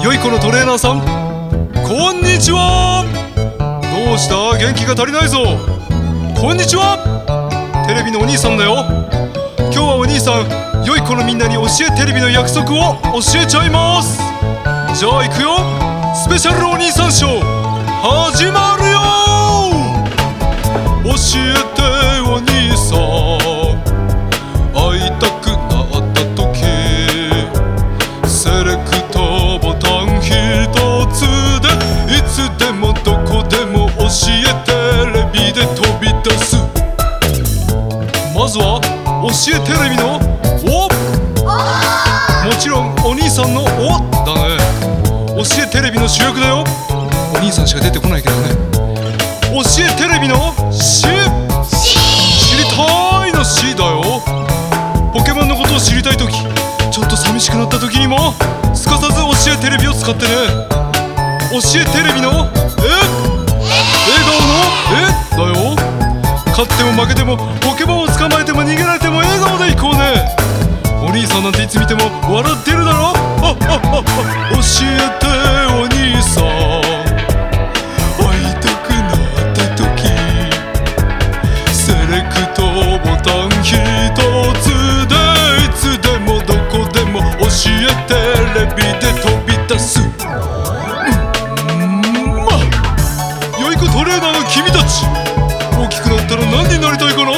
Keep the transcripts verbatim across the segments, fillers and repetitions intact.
良い子のトレーナーさん、こんにちは。どうした？元気が足りないぞ。こんにちは。テレビのお兄さんだよ。今日はお兄さん、良い子のみんなに教えテレビの約束を教えちゃいます。じゃあ行くよ。スペシャルお兄さんショー始まるよ。教えてお兄さん、会いたくなった時、セレクトボタンひとつでいつでもどこでも教えテレビで飛び出す。まずは教えテレビのお、もちろんお兄さんのおだね。教えテレビの主役だよ。お兄さんしか出てこないけどね。教えテレビのし、知りたいのしだよ。ポケモンのことを知りたいとき、ちょっと寂しくなったときにもすかさず教えテレビを使ってね。教えテレビのえ、笑顔のえだよ。勝っても負けてもポケモンを捕まえても逃げられても笑顔でいこうね。お兄さんなんていつ見ても笑ってるだろ。教えてお兄さん、会いたくなったとき、セレクトボタンひとつでいつでもどこでも教えテレビで飛び出す。うんまあ、良い子トレーナーの君たち、大きくなったら何になりたいかな？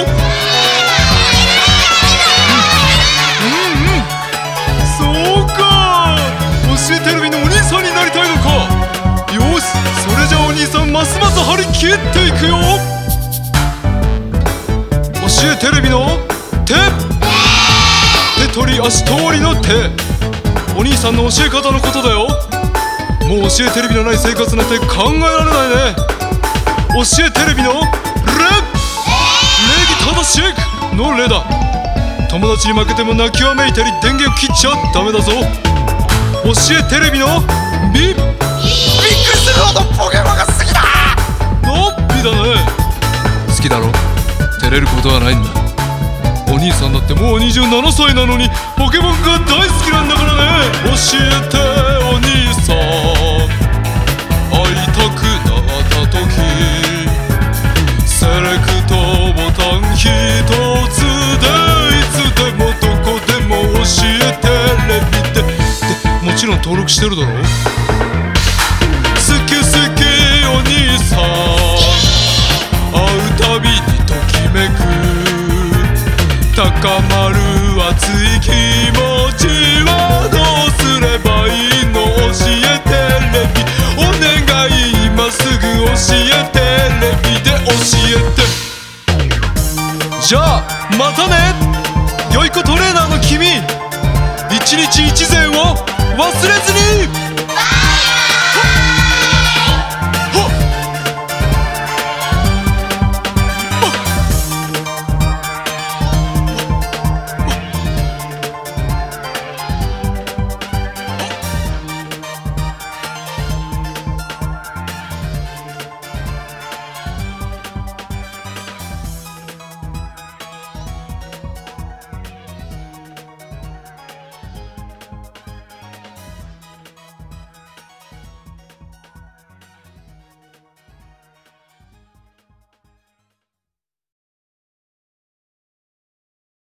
そうか、教えテレビのお兄さんになりたいのか。よし、それじゃあお兄さんますます張り切っていくよ。教えテレビの手、手取り足通りの手。お兄さんの教え方のことだよ。もう教えテレビのない生活なんて考えられないね。教えテレビのレ、礼儀正しいのレだ。友達に負けても泣きわめいたり電源を切っちゃダメだぞ。教えテレビのビ、びっくりするほどポケモンが好きだのビだね。好きだろ、照れることはないんだ。お兄さんだってもうにじゅうななさいなのにポケモンが大好きなんだからね。教えてお兄さん、会いたくなった時、セレクトボタンひとつで教えテレビで、でもちろん登録してるだろ。好き好きお兄さん、会うたびにときめく、高まる熱い気持ちはどうすればいいの。教えテレビお願い、今すぐ教えテレビで教えて。じゃあまたね、良い子トレーナーの君。一日一善を忘れずに。